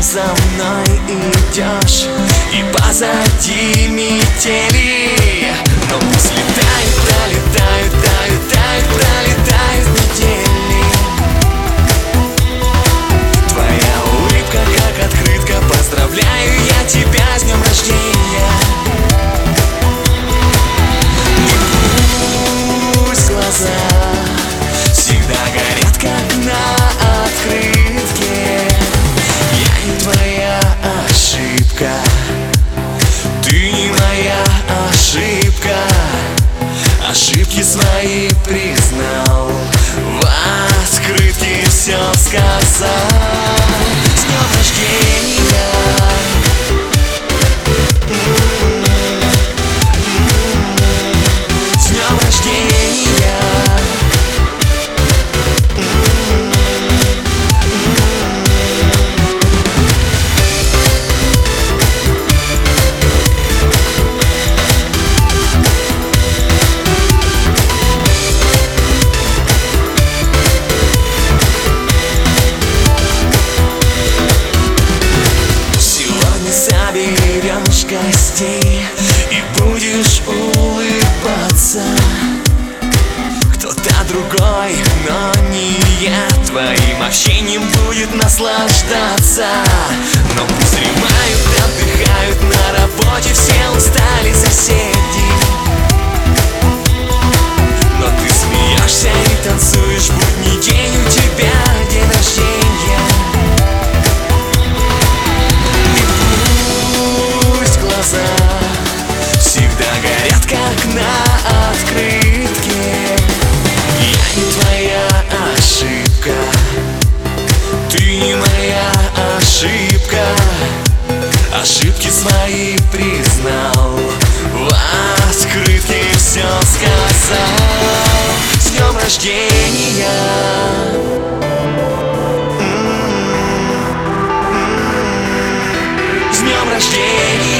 за мной идешь, и позади метели. Но пусть летают, пролетают, тают, тают, пролетают недели. Твоя улыбка как открытка, поздравляю я тебя с днем рождения. И пусть глаза всегда горят как на открытке. Я не твоя ошибка, ты не моя ошибка. Ошибки свои признал, в открытке все сказал. С днем рождения! С днем рождения! Соберешь гостей и будешь улыбаться. Кто-то другой, но не я, твоим общением будет наслаждаться. Но пусть дремают, отдыхают на работе, все устали соседи. Но ты смеешься и танцуешь в будний день, у тебя день рождения. Всегда горят как на открытке. Я не твоя ошибка, ты не моя ошибка. Ошибки свои признал, в открытке все сказал. С днем рождения! С днем рождения!